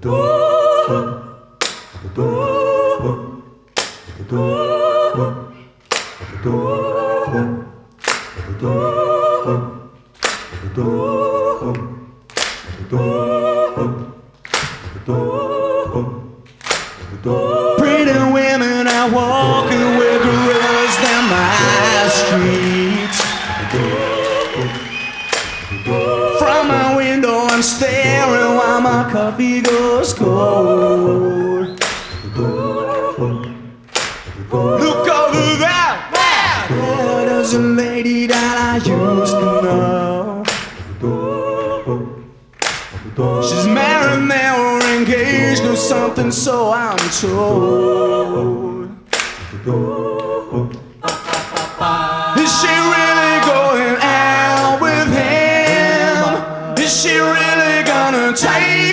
Pretty women are walking with gorillas down my street. From my window I'm staring while my coffee goes cold. Look over there, there's a lady that I used to know. She's married now or engaged or something, so I'm told. Is she really going out with him? Is she really gonna take